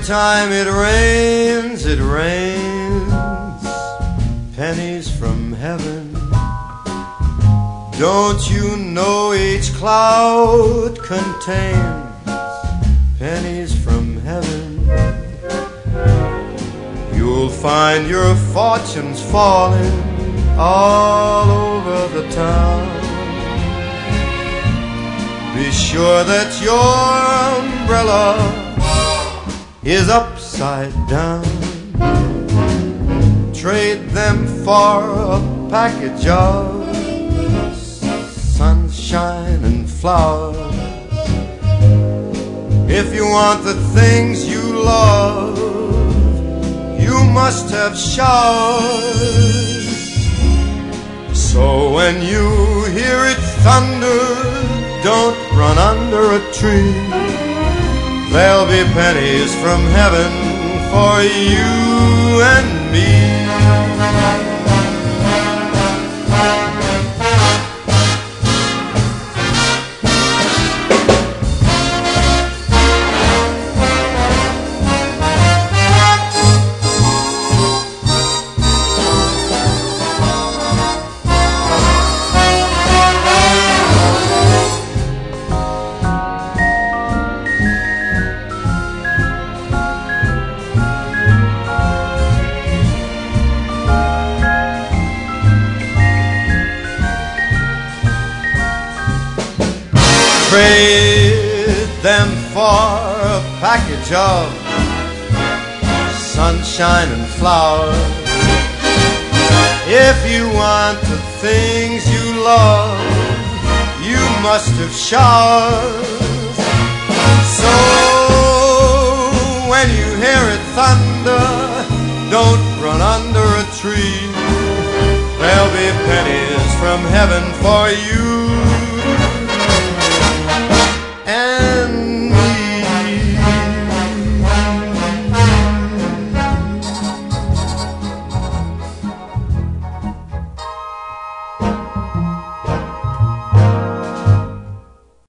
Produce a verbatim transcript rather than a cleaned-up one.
time it rains, it rains pennies from heaven. Don't you know each cloud contains pennies from heaven? You'll find your fortunes falling all over the town. Be sure that your umbrella is upside down. Trade them for a package of sunshine and flowers. If you want the things you love, you must have showers. So when you hear it thunder, don't run under a tree. There'll be pennies from heaven for you and me. Trade them for a package of sunshine and flowers. If you want the things you love, you must have showers. So when you hear it thunder, don't run under a tree. There'll be pennies from heaven for you